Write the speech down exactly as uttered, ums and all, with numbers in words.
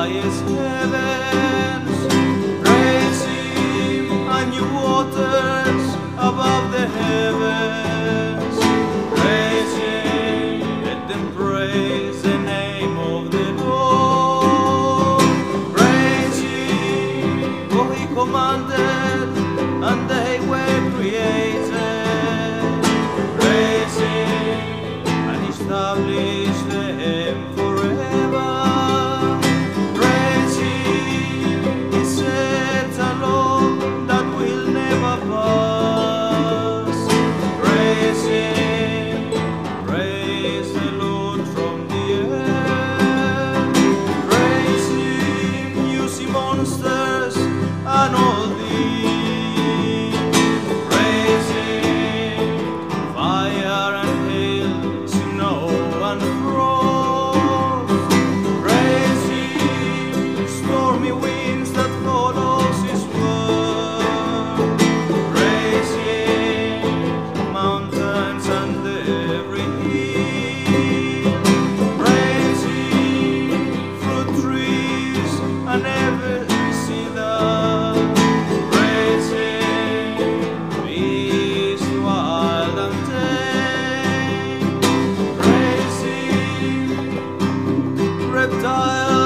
highest heavens, praise Him, and you waters above the heavens, praise Him, let them praise the name of the Lord, praise Him, for He commanded and they were created, praise Him, and establish them forever. Praise Him, He sets a law that will never pass. Praise Him, praise the Lord from the earth. Praise Him, you sea monsters and all these. Praise Him, fire and hail, snow and frost. Praise Him, stormy winds that follows His word. Praise Him, mountains and every hill. Praise Him, fruit trees and every cedar. Praise Him, beast wild and tame. Praise Him, reptile